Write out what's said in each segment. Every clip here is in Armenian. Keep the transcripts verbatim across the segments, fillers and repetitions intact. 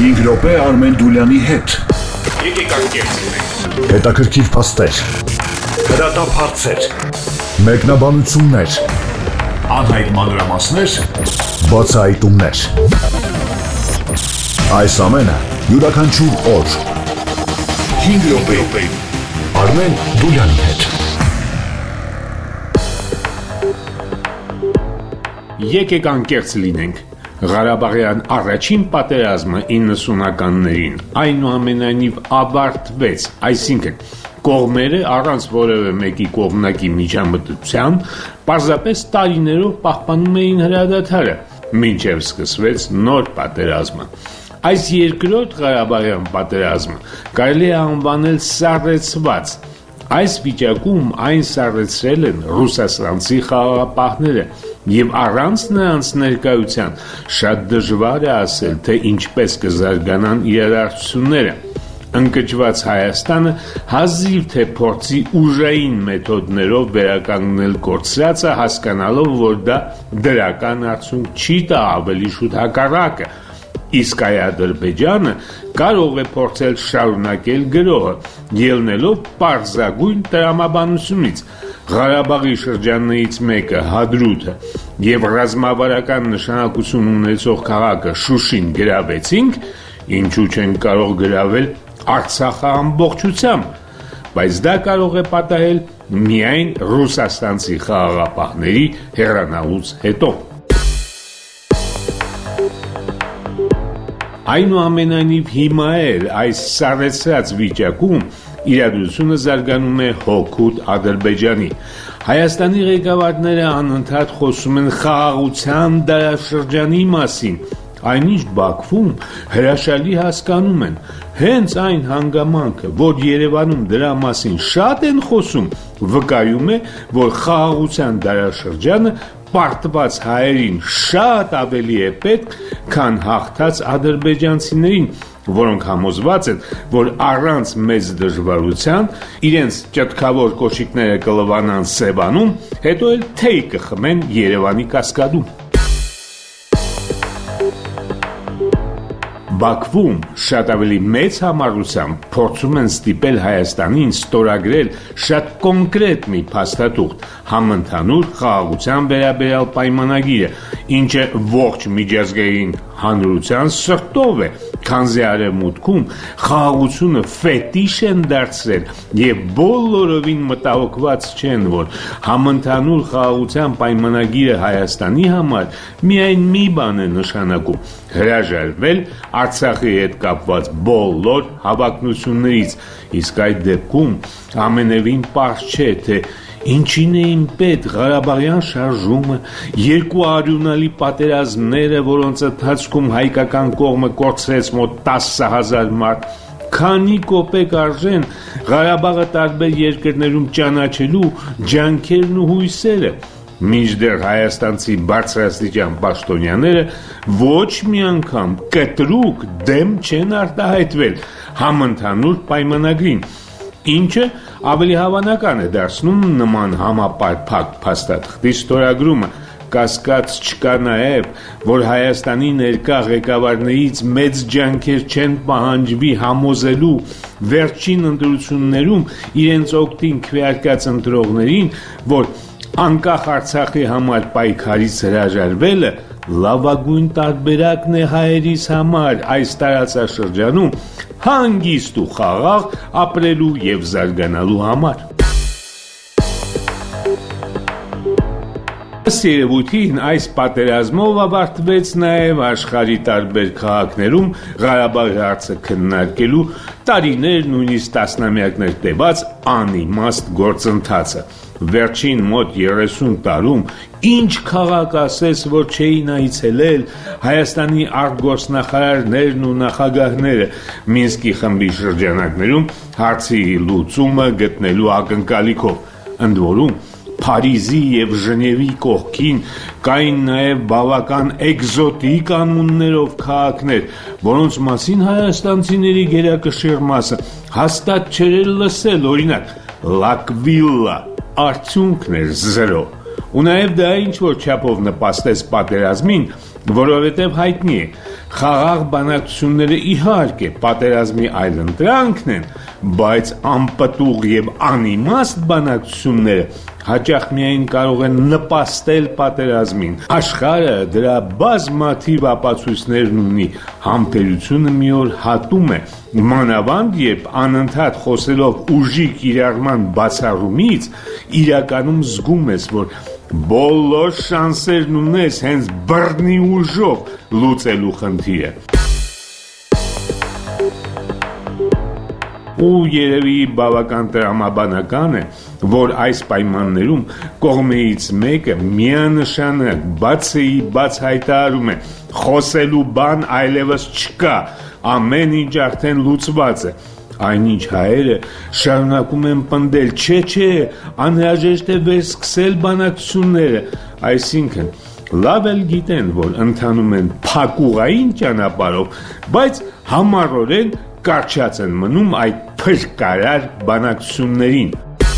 հինգ րոպե Արմեն Դուլյանի հետ։ Եկեք անկեղծենք։ Հետաքրքիր փաստեր, հրատապ հարցեր, մեկնաբանություններ, անհայտ մանրամասներ, բացահայտումներ։ Այս ամենը յուրաքանչյուր օր հինգ րոպե Արմեն Դուլյանի հետ։ Եկեք անկեղծ լինենք։ Ղարաբաղյան առաջին պատերազմը իննսունականներին այնուամենայնիվ ավարտվեց, այսինքն կողմերը առանց որևէ մեկի կողմնակի միջամտության պարզապես տարիներով պահպանում էին հրադադարը, մինչև սկսվեց նոր պատերազմը։ Այս երկրորդ Ղարաբաղյան պատերազմը կարելի է անվանել սառեցված։ Այս վիճակում այն սառեցրել են ռուսաստանցի խաղաղապահները, եւ առանց նրանց ներկայության շատ դժվար է ասել, թե ինչպես կզարգանան իրադարձությունները։ Ընկճված Հայաստանը հազիվ թե փորձի ուժային մեթոդներով վերականգնել կորցրածը, հասկանալով, որ դա դրական արդյունք չի տա, ավելի շուտ հակառակը։ Իսկ այ Ադրբեջանը կարող է փորձել շարունակել գրոհը, ելնելով պարզագույն տրամաբանությունից։ Ղարաբաղի շրջաններից մեկը Հադրութը եւ ռազմավարական նշանակություն ունեցող քաղաքը Շուշին գրավեցինք, ինչու չեն կարող գրավել Արցախը ամբողջությամբ, բայց դա կարող է պատահել միայն ռուսաստանցի խաղաղապահների հեռանալուց հետո։ Այնուամենայնիվ հիմա էլ այս սառեցրած վիճակում իրադրությունը զարգանում է հօգուտ Ադրբեջանի։ Հայաստանի ղեկավարները անընդհատ խոսում են խաղաղության դարաշրջանի մասին, այնինչ Բաքվում հրաշալի հասկանում են, հենց այն հանգամանքը, որ Երևանում դրա մասին շատ են խոսում, վկայում է, որ խաղաղության դարաշրջանը պարտված հայերին շատ ավելի է պետք, քան հաղթած ադրբեջանցիներին, որոնք համոզված են, որ առանց մեծ դժվարության իրենց ճտկավոր կոշիկները կլվանան Սևանում, հետո էլ թեյ կխմեն Երևանի Կասկադում։ Բաքվում շատ ավելի մեծ համառությամբ փորձում են ստիպել Հայաստանին ստորագրել շատ կոնկրետ մի փաստաթուղթ՝ համընդհանուր խաղաղության վերաբերյալ պայմանագիրը, ինչը ողջ միջազգային հանրության սրտով է, քանզի Արևմուտքում խաղաղությունը ֆետիշ են դարձրել եւ բոլորովին մտահոգված չեն, որ համընդհանուր խաղաղության պայմանագիրը Հայաստանի համար միայն մի բան է նշանակում՝ հրաժարվել Արցախի հետ կապված բոլոր հավակնություններից, իսկ այդ դեպքում ամենևին պարզ չէ, թե ինչին էին պետք Ղարաբաղյան շարժումը, երկու արյունալի պատերազմները, որոնց ընթացքում հայկական կողմը կորցրեց մոտ տասը հազար մարդ, քանի կոպեկ արժեն Ղարաբաղը տարբեր երկրներում ճանաչելու ջանքերն ու հույսերը, մինչդեռ հայաստանցի բարձրաստիճան պաշտոնյաները ոչ մի անգամ կտրուկ դեմ չեն արտահայտվել համընդհանուր պայմանագրին, ինչը ավելի հավանական է դարձնում նման համապարփակ փաստաթղթի ստորագրումը։ Կասկած չկա նաև, որ Հայաստանի ներկա ղեկավարներից մեծ ջանքեր չեն պահանջվի համոզելու վերջին ընտրություններում իրենց օգտին քվեարկած ընտրողներին, որ անկախ Արցախի համար պայքարից հրաժարվելը լավագույն տարբերակն է հայերիս համար այս տարածաշրջանում հանգիստ ու խաղաղ ապրելու եւ զարգանալու համար։ Ըստ երևույթին այս պատերազմով ավարտվեց նաև աշխարհի տարբեր քաղաքներում Ղարաբաղի հարցը քննարկելու տարիներ, նույնիսկ տասնամյակներ տևած անիմաստ գործընթացը։ Վերջին մոտ երեսուն տարում ինչ քաղաք ասես, որ չէին այցելել Հայաստանի արտգործնախարարներն ու նախագահները Մինսկի խմբի շրջանակներում հարցի լուծումը գտնելու ակնկալիքով, ընդ որում Փարիզի եւ Ժնևի կողքին կային նաև բավական էկզոտիկ անուններով քաղաքներ, որոնց մասին հայաստանցիների գերակշիռ մասը հաստատ չէր լսել, օրինակ Լակվիլլա, արդյունքն էր զրո, ու նաև դա ինչ որ չափով նպաստեց պատերազմին, որովհետև հայտնի է, Խաղաղ բանակցությունները իհարկե պատերազմի այլընտրանքն են, բայց անպտուղ եւ անիմաստ բանակցությունները հաճախ միայն կարող են նպաստել պատերազմին։ Աշխարհը դրա բազմաթիվ ապացույցներն ունի, համբերությունը մի օր հատում է, մանավանդ երբ անընդհատ խոսելով ուժի կիրառման բացառումից, իրականում զգում ես, որ բոլոր շանսերն ունես հենց բռնի ուժով լուծելու խնդիրը։ Ու երևի բավական տրամաբանական է, որ այս պայմաններում կողմերից մեկը միանշանակ բացեի բաց հայտարարում է, խոսելու բան այլևս չկա, ամեն ինչ արդեն լուծված է։ Այնինչ հայերը շարունակում են պնդել, չէ, չէ, անհրաժեշտ է վերսկսել բանակցությունները, այսինքն լավ էլ գիտեն, որ ընթանում են փակուղային ճանապարհով, բայց համառորեն կարճած են մնում այդ փրկարար բանակցություններին։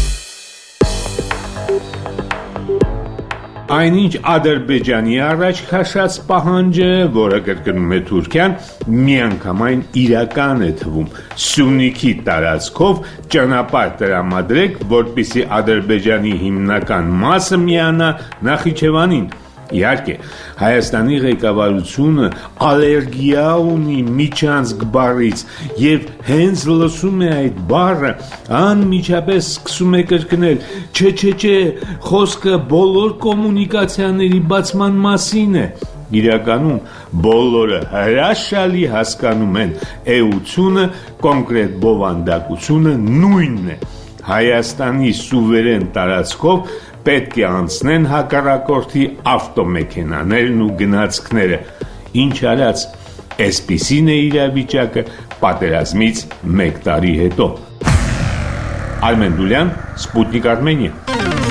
Այնինչ Ադրբեջանի առաջ քաշած պահանջը, որը կրկնում է Թուրքիան, միանգամայն իրական է թվում։ Սյունիքի տարածքով ճանապարհ տրամադրեք, որպեսզի Ադրբեջանի հիմնական մասը միանա Նախիջևանին։ Իհարկե, Հայաստանի ղեկավարությունը ալերգիա ունի միջանցք բառից եւ հենց լսում է այդ բառը, անմիջապես սկսում է կրկնել. Չէ, չէ, չէ, խոսքը բոլոր կոմունիկացիաների բացման մասին է։ Իրականում բոլորը հրաշալի հասկանում են, էությունը, կոնկրետ բովանդակությունը նույնն է։ Հայաստանի սուվերեն տարածքով պետք է անցնեն հակառակորդի ավտոմեքենաներն ու գնացքները։ Ինչ արած, այսպիսին է իրավիճակը պատերազմից մեկ տարի հետո։ Արմեն Դուլյան, Սպուտնիկ Արմենիա։